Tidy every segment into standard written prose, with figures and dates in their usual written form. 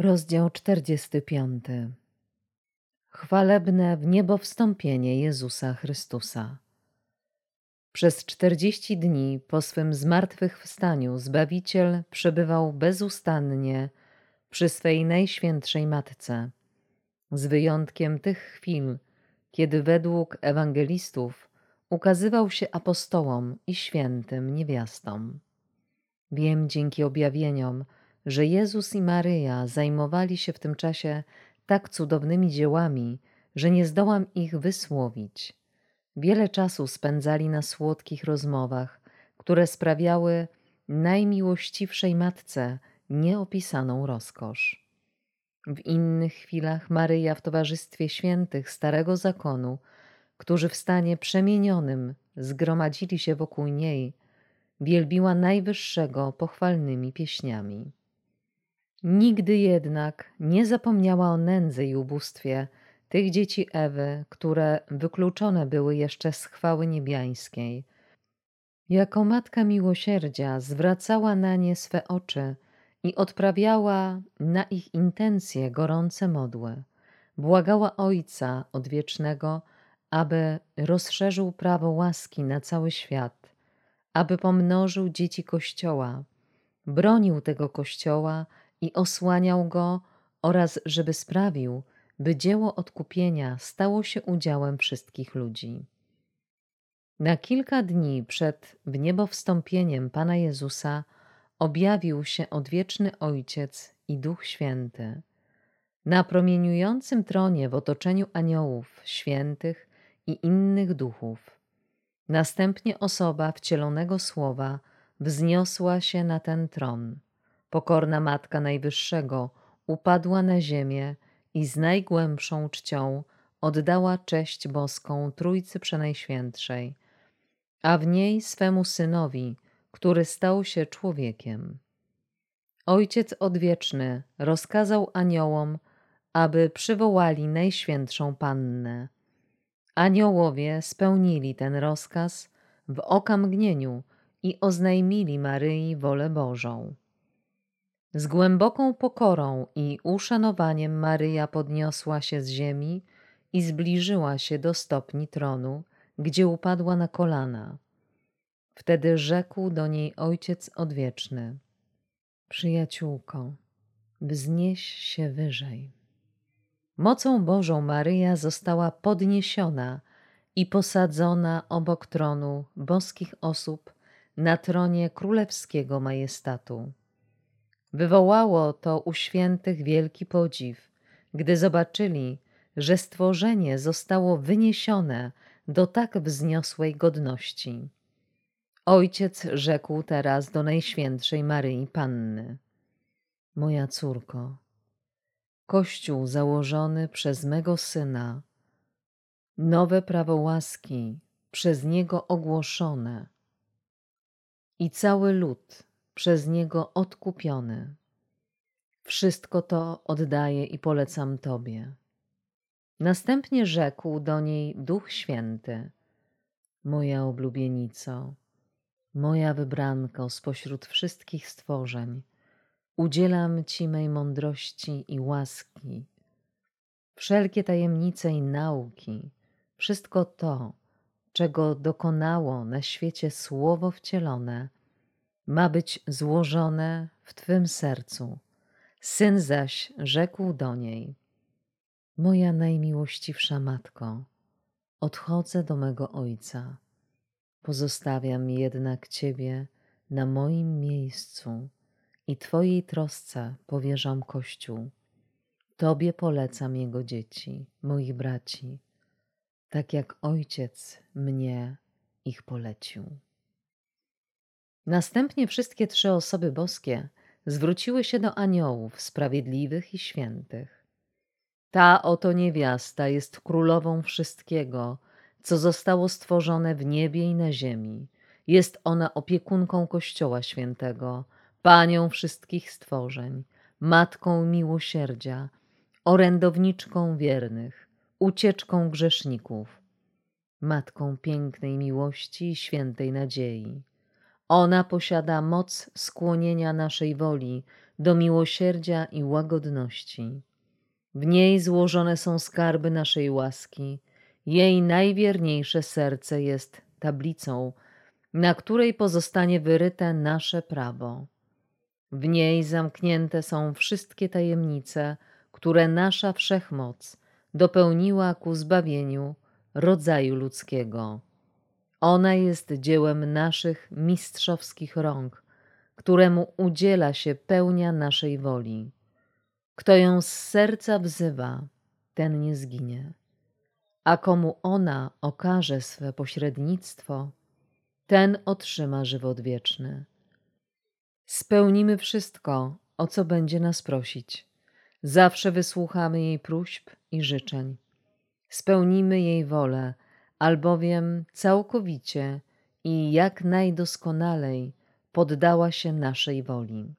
Rozdział 45. Chwalebne w niebo wstąpienie Jezusa Chrystusa. Przez 40 dni po swym zmartwychwstaniu Zbawiciel przebywał bezustannie przy swej Najświętszej Matce, z wyjątkiem tych chwil, kiedy według ewangelistów ukazywał się apostołom i świętym niewiastom. Wiem dzięki objawieniom, że Jezus i Maryja zajmowali się w tym czasie tak cudownymi dziełami, że nie zdołam ich wysłowić. Wiele czasu spędzali na słodkich rozmowach, które sprawiały najmiłościwszej Matce nieopisaną rozkosz. W innych chwilach Maryja w towarzystwie świętych Starego Zakonu, którzy w stanie przemienionym zgromadzili się wokół niej, wielbiła Najwyższego pochwalnymi pieśniami. Nigdy jednak nie zapomniała o nędzy i ubóstwie tych dzieci Ewy, które wykluczone były jeszcze z chwały niebiańskiej. Jako Matka Miłosierdzia zwracała na nie swe oczy i odprawiała na ich intencje gorące modły. Błagała Ojca Odwiecznego, aby rozszerzył prawo łaski na cały świat, aby pomnożył dzieci Kościoła, bronił tego Kościoła i osłaniał go oraz żeby sprawił, by dzieło odkupienia stało się udziałem wszystkich ludzi. Na kilka dni przed wniebowstąpieniem Pana Jezusa objawił się Odwieczny Ojciec i Duch Święty. Na promieniującym tronie w otoczeniu aniołów, świętych i innych duchów. Następnie osoba wcielonego Słowa wzniosła się na ten tron. Pokorna Matka Najwyższego upadła na ziemię i z najgłębszą czcią oddała cześć boską Trójcy Przenajświętszej, a w niej swemu Synowi, który stał się człowiekiem. Ojciec Odwieczny rozkazał aniołom, aby przywołali Najświętszą Pannę. Aniołowie spełnili ten rozkaz w okamgnieniu i oznajmili Maryi wolę Bożą. Z głęboką pokorą i uszanowaniem Maryja podniosła się z ziemi i zbliżyła się do stopni tronu, gdzie upadła na kolana. Wtedy rzekł do niej Ojciec Odwieczny: Przyjaciółko, wznieś się wyżej. Mocą Bożą Maryja została podniesiona i posadzona obok tronu boskich osób na tronie królewskiego majestatu. Wywołało to u świętych wielki podziw, gdy zobaczyli, że stworzenie zostało wyniesione do tak wzniosłej godności. Ojciec rzekł teraz do Najświętszej Maryi Panny: Moja córko, Kościół założony przez mego Syna, nowe prawo łaski przez Niego ogłoszone i cały lud przez Niego odkupiony. Wszystko to oddaję i polecam Tobie. Następnie rzekł do niej Duch Święty: Moja oblubienico, moja wybranko spośród wszystkich stworzeń, udzielam Ci mej mądrości i łaski. Wszelkie tajemnice i nauki, wszystko to, czego dokonało na świecie Słowo wcielone, ma być złożone w Twym sercu. Syn zaś rzekł do niej: Moja najmiłościwsza Matko, odchodzę do mego Ojca. Pozostawiam jednak Ciebie na moim miejscu i Twojej trosce powierzam Kościół. Tobie polecam jego dzieci, moich braci, tak jak Ojciec mnie ich polecił. Następnie wszystkie trzy osoby boskie zwróciły się do aniołów sprawiedliwych i świętych. Ta oto niewiasta jest królową wszystkiego, co zostało stworzone w niebie i na ziemi. Jest ona opiekunką Kościoła Świętego, panią wszystkich stworzeń, matką miłosierdzia, orędowniczką wiernych, ucieczką grzeszników, matką pięknej miłości i świętej nadziei. Ona posiada moc skłonienia naszej woli do miłosierdzia i łagodności. W niej złożone są skarby naszej łaski. Jej najwierniejsze serce jest tablicą, na której pozostanie wyryte nasze prawo. W niej zamknięte są wszystkie tajemnice, które nasza wszechmoc dopełniła ku zbawieniu rodzaju ludzkiego. Ona jest dziełem naszych mistrzowskich rąk, któremu udziela się pełnia naszej woli. Kto ją z serca wzywa, ten nie zginie. A komu ona okaże swe pośrednictwo, ten otrzyma żywot wieczny. Spełnimy wszystko, o co będzie nas prosić. Zawsze wysłuchamy jej próśb i życzeń. Spełnimy jej wolę, albowiem całkowicie i jak najdoskonalej poddała się naszej woli.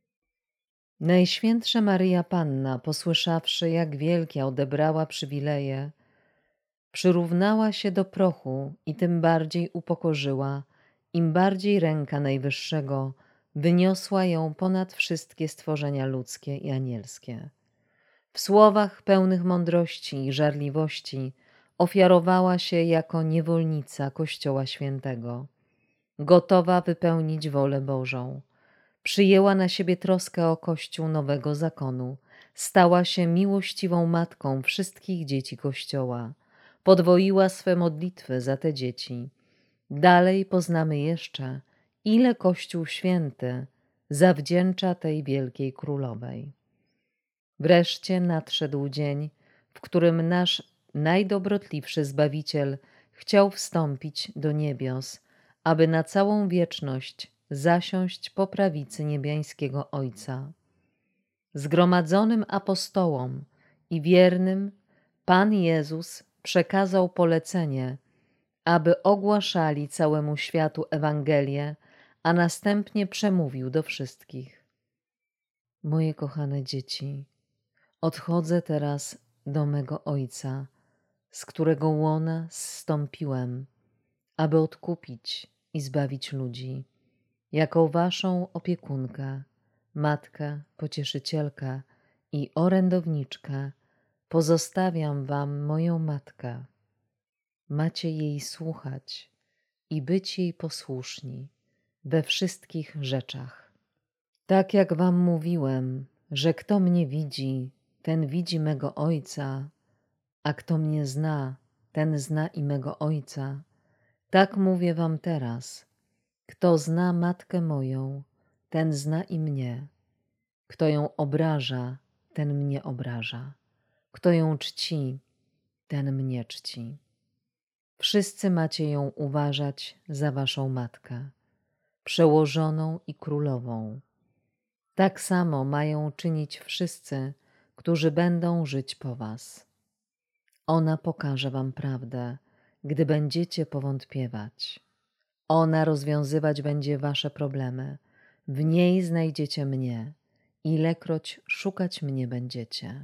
Najświętsza Maryja Panna, posłyszawszy, jak wielkie odebrała przywileje, przyrównała się do prochu i tym bardziej upokorzyła, im bardziej ręka Najwyższego wyniosła ją ponad wszystkie stworzenia ludzkie i anielskie. W słowach pełnych mądrości i żarliwości ofiarowała się jako niewolnica Kościoła Świętego, gotowa wypełnić wolę Bożą. Przyjęła na siebie troskę o Kościół nowego zakonu, stała się miłościwą matką wszystkich dzieci Kościoła, podwoiła swe modlitwy za te dzieci. Dalej poznamy jeszcze, ile Kościół Święty zawdzięcza tej wielkiej królowej. Wreszcie nadszedł dzień, w którym nasz najdobrotliwszy Zbawiciel chciał wstąpić do niebios, aby na całą wieczność zasiąść po prawicy niebiańskiego Ojca. Zgromadzonym apostołom i wiernym Pan Jezus przekazał polecenie, aby ogłaszali całemu światu Ewangelię, a następnie przemówił do wszystkich. Moje kochane dzieci, odchodzę teraz do mego Ojca, z którego łona zstąpiłem, aby odkupić i zbawić ludzi. Jako waszą opiekunkę, matkę, pocieszycielkę i orędowniczkę pozostawiam wam moją matkę. Macie jej słuchać i być jej posłuszni we wszystkich rzeczach. Tak jak wam mówiłem, że kto mnie widzi, ten widzi mego Ojca, a kto mnie zna, ten zna i mego Ojca, tak mówię wam teraz. Kto zna matkę moją, ten zna i mnie. Kto ją obraża, ten mnie obraża. Kto ją czci, ten mnie czci. Wszyscy macie ją uważać za waszą matkę, przełożoną i królową. Tak samo mają czynić wszyscy, którzy będą żyć po was. Ona pokaże wam prawdę, gdy będziecie powątpiewać. Ona rozwiązywać będzie wasze problemy. W niej znajdziecie mnie, ilekroć szukać mnie będziecie.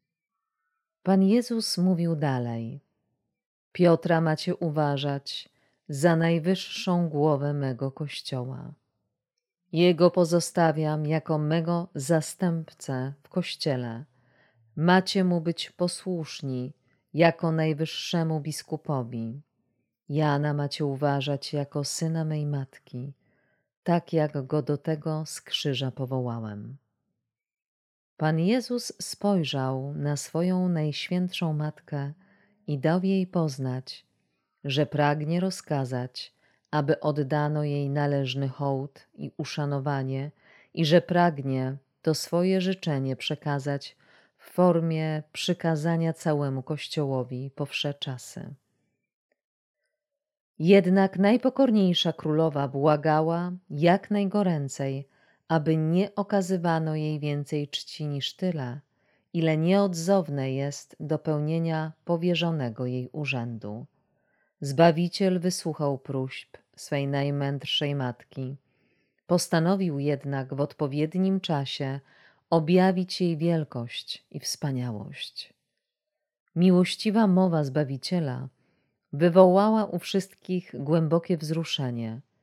Pan Jezus mówił dalej. Piotra macie uważać za najwyższą głowę mego Kościoła. Jego pozostawiam jako mego zastępcę w Kościele. Macie mu być posłuszni jako najwyższemu biskupowi. Jana macie uważać jako syna mej matki, tak jak go do tego z krzyża powołałem. Pan Jezus spojrzał na swoją najświętszą matkę i dał jej poznać, że pragnie rozkazać, aby oddano jej należny hołd i uszanowanie i że pragnie to swoje życzenie przekazać w formie przykazania całemu Kościołowi po wsze czasy. Jednak najpokorniejsza królowa błagała jak najgoręcej, aby nie okazywano jej więcej czci niż tyle, ile nieodzowne jest do pełnienia powierzonego jej urzędu. Zbawiciel wysłuchał próśb swej najmędrszej matki. Postanowił jednak w odpowiednim czasie objawić jej wielkość i wspaniałość. Miłościwa mowa Zbawiciela wywołała u wszystkich głębokie wzruszenie.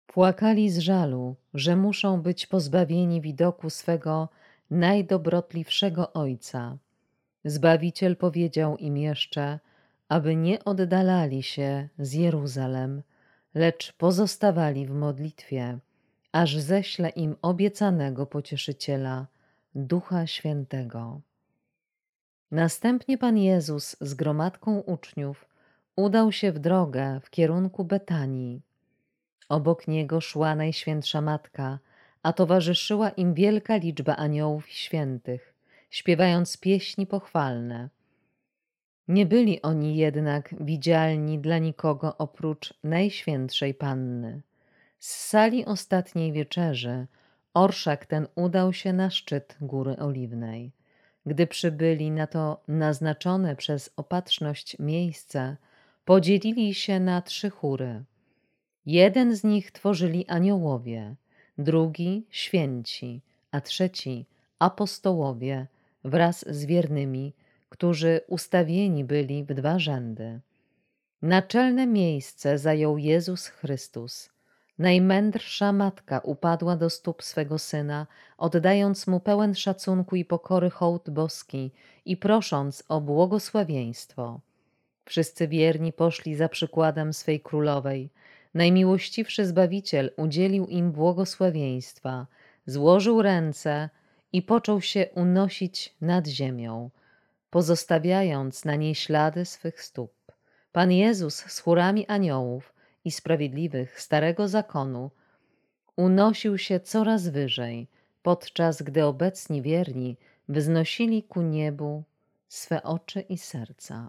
Płakali z żalu, że muszą być pozbawieni widoku swego najdobrotliwszego Ojca. Zbawiciel powiedział im jeszcze, aby nie oddalali się z Jeruzalem, lecz pozostawali w modlitwie, aż ześle im obiecanego Pocieszyciela, Ducha Świętego. Następnie Pan Jezus z gromadką uczniów udał się w drogę w kierunku Betanii. Obok niego szła Najświętsza Matka, a towarzyszyła im wielka liczba aniołów i świętych, śpiewając pieśni pochwalne. Nie byli oni jednak widzialni dla nikogo oprócz Najświętszej Panny. Z sali ostatniej wieczerzy orszak ten udał się na szczyt Góry Oliwnej. Gdy przybyli na to naznaczone przez opatrzność miejsce, podzielili się na 3 chóry. Jeden z nich tworzyli aniołowie, drugi święci, a trzeci apostołowie wraz z wiernymi, którzy ustawieni byli w 2 rzędy. Naczelne miejsce zajął Jezus Chrystus. Najmędrsza matka upadła do stóp swego Syna, oddając Mu pełen szacunku i pokory hołd boski i prosząc o błogosławieństwo. Wszyscy wierni poszli za przykładem swej królowej. Najmiłościwszy Zbawiciel udzielił im błogosławieństwa, złożył ręce i począł się unosić nad ziemią, pozostawiając na niej ślady swych stóp. Pan Jezus z chórami aniołów i sprawiedliwych Starego Zakonu unosił się coraz wyżej, podczas gdy obecni wierni wznosili ku niebu swe oczy i serca.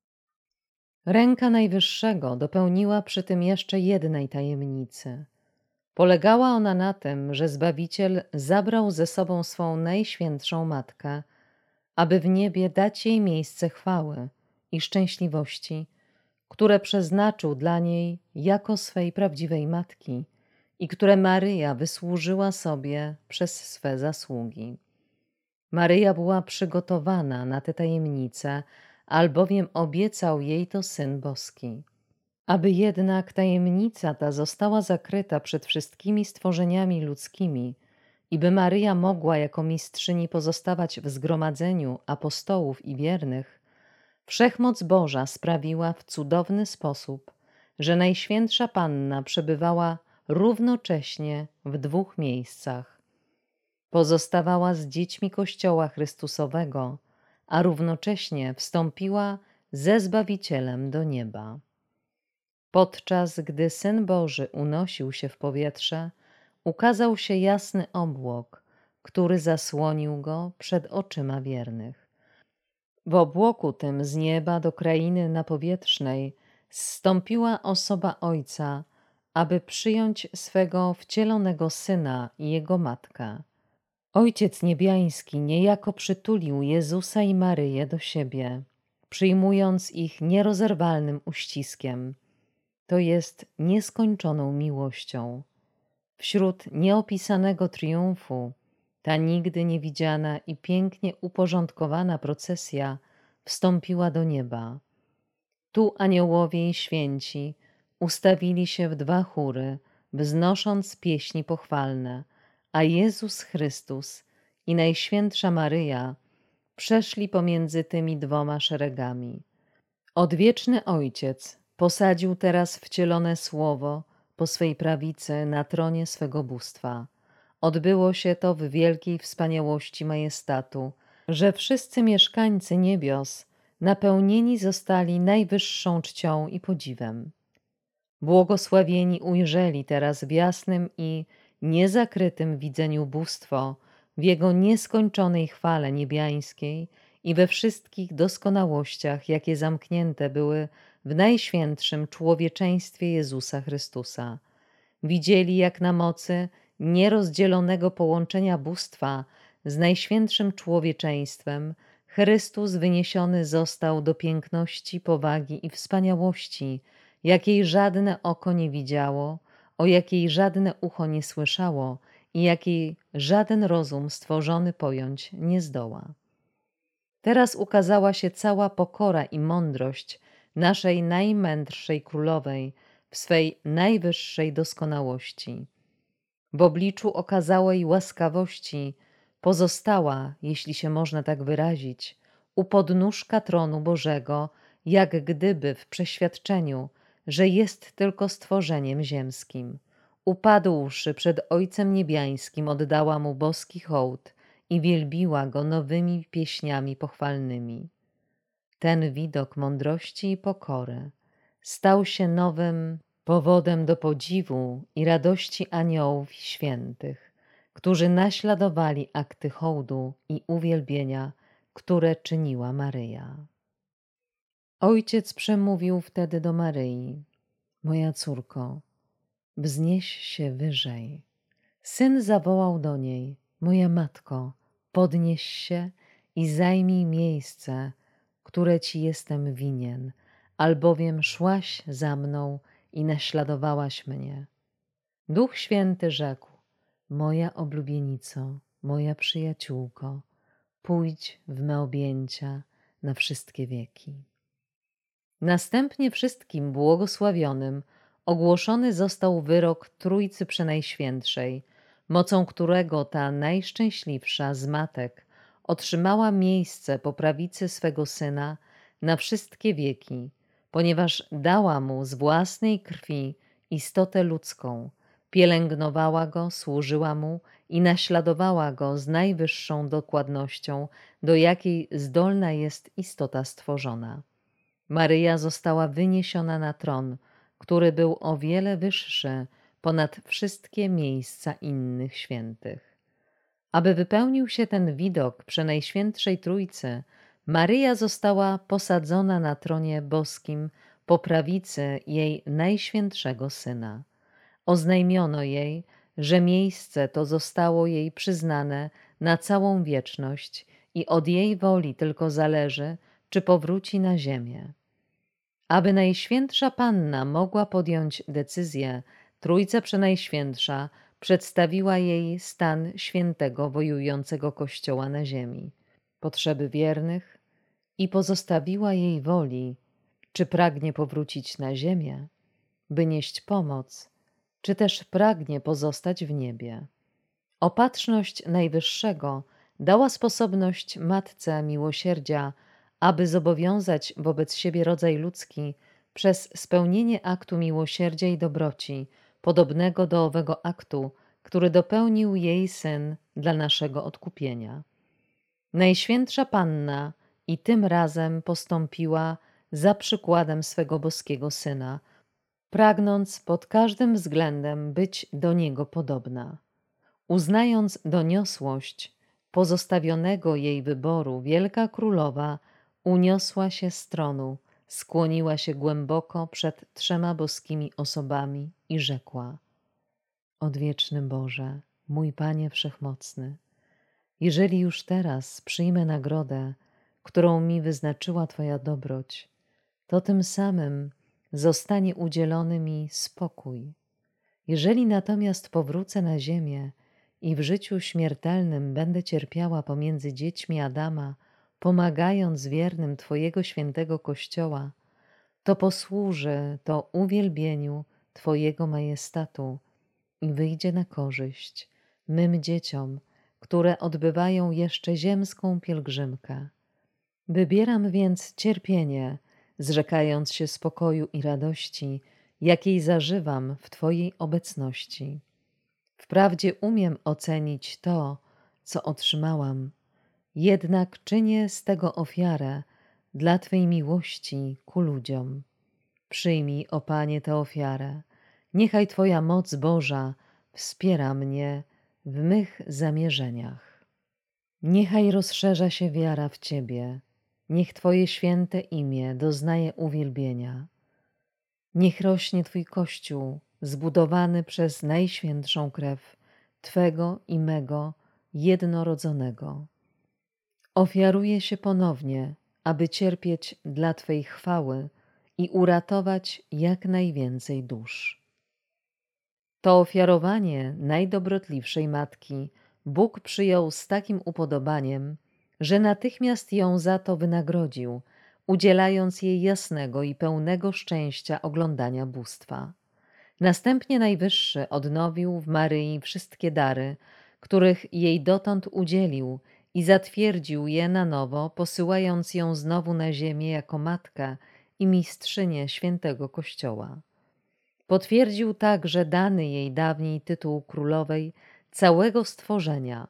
Ręka Najwyższego dopełniła przy tym jeszcze jednej tajemnicy. Polegała ona na tym, że Zbawiciel zabrał ze sobą swą Najświętszą Matkę, aby w niebie dać jej miejsce chwały i szczęśliwości, które przeznaczył dla niej jako swej prawdziwej matki i które Maryja wysłużyła sobie przez swe zasługi. Maryja była przygotowana na tę tajemnicę, albowiem obiecał jej to Syn Boski. Aby jednak tajemnica ta została zakryta przed wszystkimi stworzeniami ludzkimi i by Maryja mogła jako mistrzyni pozostawać w zgromadzeniu apostołów i wiernych, Wszechmoc Boża sprawiła w cudowny sposób, że Najświętsza Panna przebywała równocześnie w 2 miejscach. Pozostawała z dziećmi Kościoła Chrystusowego, a równocześnie wstąpiła ze Zbawicielem do nieba. Podczas gdy Syn Boży unosił się w powietrze, ukazał się jasny obłok, który zasłonił go przed oczyma wiernych. W obłoku tym z nieba do krainy napowietrznej zstąpiła osoba Ojca, aby przyjąć swego wcielonego Syna i Jego Matkę. Ojciec Niebiański niejako przytulił Jezusa i Maryję do siebie, przyjmując ich nierozerwalnym uściskiem, to jest nieskończoną miłością. Wśród nieopisanego triumfu ta nigdy niewidziana i pięknie uporządkowana procesja wstąpiła do nieba. Tu aniołowie i święci ustawili się w 2 chóry, wznosząc pieśni pochwalne, a Jezus Chrystus i Najświętsza Maryja przeszli pomiędzy tymi 2 szeregami. Odwieczny Ojciec posadził teraz wcielone Słowo po swej prawicy na tronie swego bóstwa. Odbyło się to w wielkiej wspaniałości majestatu, że wszyscy mieszkańcy niebios napełnieni zostali najwyższą czcią i podziwem. Błogosławieni ujrzeli teraz w jasnym i niezakrytym widzeniu bóstwo w Jego nieskończonej chwale niebiańskiej i we wszystkich doskonałościach, jakie zamknięte były w najświętszym człowieczeństwie Jezusa Chrystusa. Widzieli, jak na mocy nierozdzielonego połączenia bóstwa z najświętszym człowieczeństwem Chrystus wyniesiony został do piękności, powagi i wspaniałości, jakiej żadne oko nie widziało, o jakiej żadne ucho nie słyszało i jakiej żaden rozum stworzony pojąć nie zdoła. Teraz ukazała się cała pokora i mądrość naszej najmędrszej królowej w w swej najwyższej doskonałości. W obliczu okazałej łaskawości pozostała, jeśli się można tak wyrazić, u podnóżka tronu Bożego, jak gdyby w przeświadczeniu, że jest tylko stworzeniem ziemskim. Upadłszy przed Ojcem Niebiańskim, oddała Mu boski hołd i wielbiła Go nowymi pieśniami pochwalnymi. Ten widok mądrości i pokory stał się nowym powodem do podziwu i radości aniołów i świętych, którzy naśladowali akty hołdu i uwielbienia, które czyniła Maryja. Ojciec przemówił wtedy do Maryi: Moja córko, wznieś się wyżej. Syn zawołał do niej: Moja matko, podnieś się i zajmij miejsce, które ci jestem winien, albowiem szłaś za mną i naśladowałaś mnie. Duch Święty rzekł: Moja oblubienico, moja przyjaciółko, pójdź w me objęcia na wszystkie wieki. Następnie wszystkim błogosławionym ogłoszony został wyrok Trójcy Przenajświętszej, mocą którego ta najszczęśliwsza z matek otrzymała miejsce po prawicy swego Syna na wszystkie wieki, ponieważ dała Mu z własnej krwi istotę ludzką, pielęgnowała Go, służyła Mu i naśladowała Go z najwyższą dokładnością, do jakiej zdolna jest istota stworzona. Maryja została wyniesiona na tron, który był o wiele wyższy ponad wszystkie miejsca innych świętych. Aby wypełnił się ten widok Przenajświętszej Trójcy, Maryja została posadzona na tronie boskim po prawicy jej Najświętszego Syna. Oznajmiono jej, że miejsce to zostało jej przyznane na całą wieczność i od jej woli tylko zależy, czy powróci na ziemię. Aby Najświętsza Panna mogła podjąć decyzję, Trójca Przenajświętsza przedstawiła jej stan świętego wojującego Kościoła na ziemi, potrzeby wiernych i pozostawiła jej woli, czy pragnie powrócić na ziemię, by nieść pomoc, czy też pragnie pozostać w niebie. Opatrzność Najwyższego dała sposobność Matce Miłosierdzia, aby zobowiązać wobec siebie rodzaj ludzki przez spełnienie aktu miłosierdzia i dobroci, podobnego do owego aktu, który dopełnił jej Syn dla naszego odkupienia. Najświętsza Panna i tym razem postąpiła za przykładem swego boskiego Syna, pragnąc pod każdym względem być do Niego podobna. Uznając doniosłość pozostawionego jej wyboru, wielka królowa uniosła się z tronu, skłoniła się głęboko przed trzema boskimi osobami i rzekła: Odwieczny Boże, mój Panie Wszechmocny, jeżeli już teraz przyjmę nagrodę, którą mi wyznaczyła Twoja dobroć, to tym samym zostanie udzielony mi spokój. Jeżeli natomiast powrócę na ziemię i w życiu śmiertelnym będę cierpiała pomiędzy dziećmi Adama, pomagając wiernym Twojego świętego Kościoła, to posłuży to uwielbieniu Twojego majestatu i wyjdzie na korzyść mym dzieciom, które odbywają jeszcze ziemską pielgrzymkę. Wybieram więc cierpienie, zrzekając się spokoju i radości, jakiej zażywam w Twojej obecności. Wprawdzie umiem ocenić to, co otrzymałam, jednak czynię z tego ofiarę dla Twej miłości ku ludziom. Przyjmij, o Panie, tę ofiarę. Niechaj Twoja moc Boża wspiera mnie w mych zamierzeniach. Niechaj rozszerza się wiara w Ciebie. Niech Twoje święte imię doznaje uwielbienia. Niech rośnie Twój Kościół, zbudowany przez najświętszą krew Twego i mego jednorodzonego. Ofiaruję się ponownie, aby cierpieć dla Twej chwały i uratować jak najwięcej dusz. To ofiarowanie najdobrotlivszej Matki Bóg przyjął z takim upodobaniem, że natychmiast ją za to wynagrodził, udzielając jej jasnego i pełnego szczęścia oglądania bóstwa. Następnie Najwyższy odnowił w Maryi wszystkie dary, których jej dotąd udzielił, i zatwierdził je na nowo, posyłając ją znowu na ziemię jako matkę i mistrzynię świętego Kościoła. Potwierdził także dany jej dawniej tytuł królowej całego stworzenia,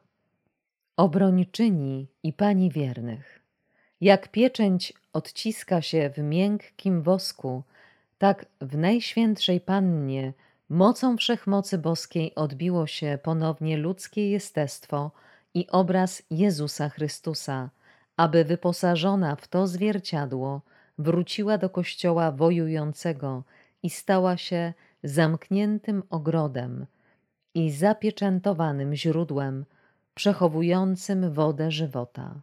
obrończyni i pani wiernych. Jak pieczęć odciska się w miękkim wosku, tak w Najświętszej Pannie mocą wszechmocy boskiej odbiło się ponownie ludzkie jestestwo i obraz Jezusa Chrystusa, aby wyposażona w to zwierciadło wróciła do Kościoła wojującego i stała się zamkniętym ogrodem i zapieczętowanym źródłem przechowującym wodę żywota.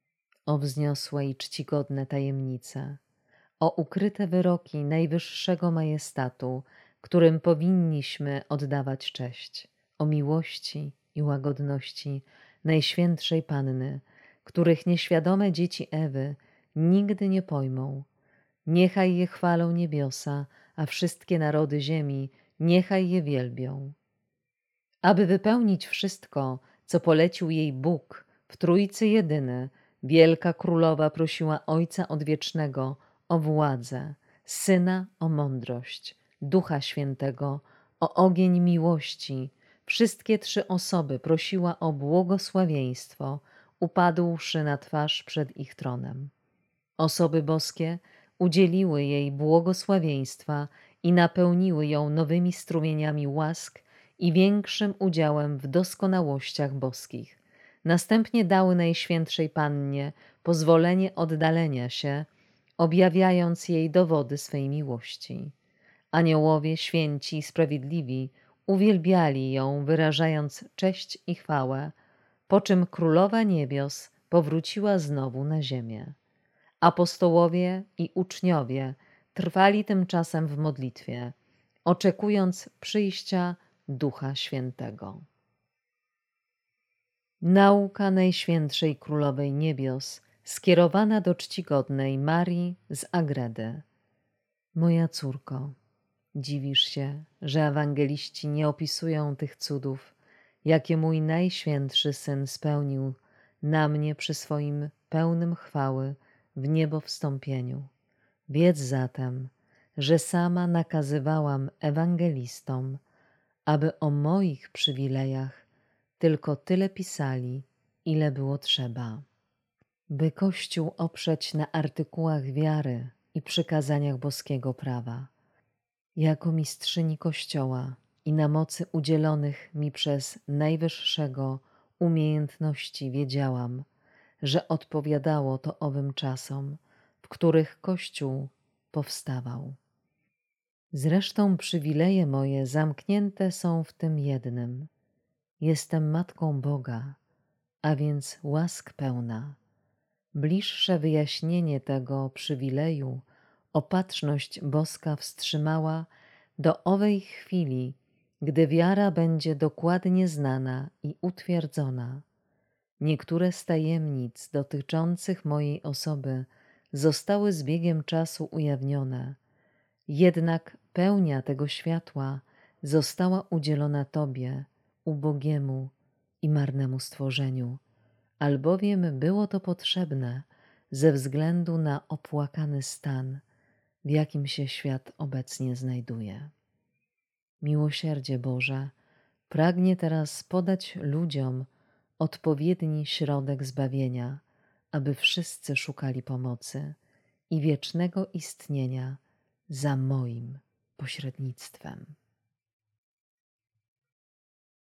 O wzniosłe i czcigodne tajemnice, o ukryte wyroki najwyższego majestatu, którym powinniśmy oddawać cześć, o miłości i łagodności Najświętszej Panny, których nieświadome dzieci Ewy nigdy nie pojmą. Niechaj je chwalą niebiosa, a wszystkie narody ziemi niechaj je wielbią. Aby wypełnić wszystko, co polecił jej Bóg w Trójcy Jedyny, wielka królowa prosiła Ojca Odwiecznego o władzę, Syna o mądrość, Ducha Świętego o ogień miłości. Wszystkie trzy osoby prosiła o błogosławieństwo, upadłszy na twarz przed ich tronem. Osoby boskie udzieliły jej błogosławieństwa i napełniły ją nowymi strumieniami łask i większym udziałem w doskonałościach boskich. Następnie dały Najświętszej Pannie pozwolenie oddalenia się, objawiając jej dowody swej miłości. Aniołowie święci i sprawiedliwi uwielbiali ją, wyrażając cześć i chwałę, po czym Królowa Niebios powróciła znowu na ziemię. Apostołowie i uczniowie trwali tymczasem w modlitwie, oczekując przyjścia Ducha Świętego. Nauka Najświętszej Królowej Niebios skierowana do czcigodnej Marii z Agredy. Moja córko, dziwisz się, że ewangeliści nie opisują tych cudów, jakie mój Najświętszy Syn spełnił na mnie przy swoim pełnym chwały w niebo wstąpieniu. Wiedz zatem, że sama nakazywałam ewangelistom, aby o moich przywilejach tylko tyle pisali, ile było trzeba, by Kościół oprzeć na artykułach wiary i przykazaniach boskiego prawa. Jako mistrzyni Kościoła i na mocy udzielonych mi przez Najwyższego umiejętności wiedziałam, że odpowiadało to owym czasom, w których Kościół powstawał. Zresztą przywileje moje zamknięte są w tym jednym. Jestem Matką Boga, a więc łask pełna. Bliższe wyjaśnienie tego przywileju Opatrzność boska wstrzymała do owej chwili, gdy wiara będzie dokładnie znana i utwierdzona. Niektóre z tajemnic dotyczących mojej osoby zostały z biegiem czasu ujawnione, jednak pełnia tego światła została udzielona Tobie, ubogiemu i marnemu stworzeniu, albowiem było to potrzebne ze względu na opłakany stan, w jakim się świat obecnie znajduje. Miłosierdzie Boże pragnie teraz podać ludziom odpowiedni środek zbawienia, aby wszyscy szukali pomocy i wiecznego istnienia za moim pośrednictwem.